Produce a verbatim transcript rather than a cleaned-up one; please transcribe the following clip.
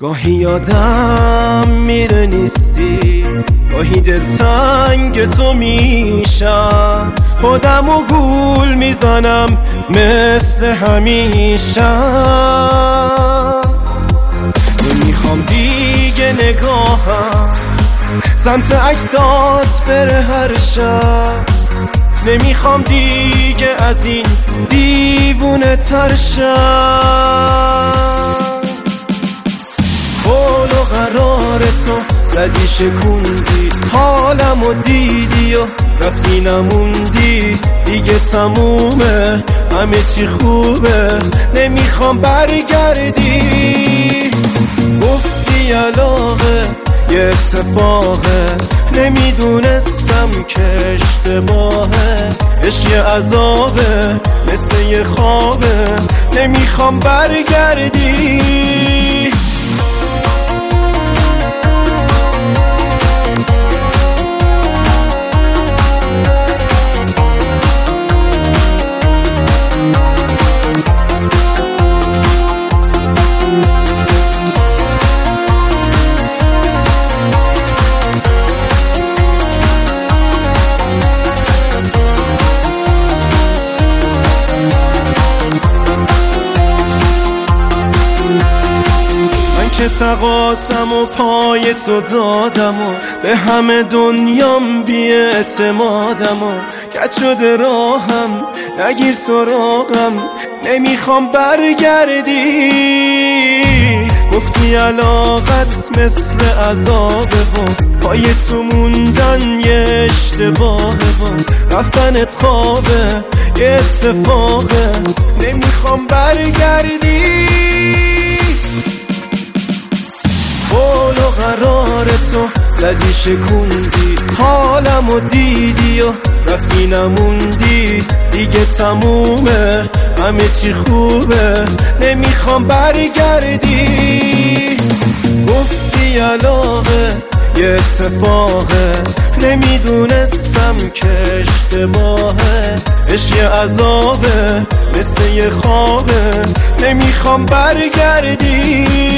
گاهی یادم میره نیستی، گاهی دلتنگ تو میشم، خودمو گول میزنم مثل همیشه. نمیخوام دیگه نگاهم سمت عکسات بره هر شب، نمیخوام دیگه از این دیوونه ترشم. قول و قرار تو زدی شکوندی، حالمو دیدی و رفتی نموندی، دیگه تمومه همه چی خوبه، نمیخوام برگردی. گفتی علاقه یه اتفاقه، نمیدونستم که اشتباهه، عشق یه عذابه مثل یه خوابه، نمیخوام برگردی. که تقاسم و پای تو دادم و به همه دنیام بی اعتمادم و کج شده راهم، نگیر سراغم، نمیخوام برگردی. گفتی علاقت مثل عذابه و پای تو موندن یه اشتباهه و رفتنت خوابه یه اتفاقه، نمیخوام برگردی. قول و قرار تو زدی شکوندی، حالمو دیدی و رفتی نموندی، دیگه تمومه همه چی خوبه، نمیخوام برگردی. گفتی علاقه یه اتفاقه، نمیدونستم که اشتباهه، عشق یه عذابه مثل یه خوابه، نمیخوام برگردی.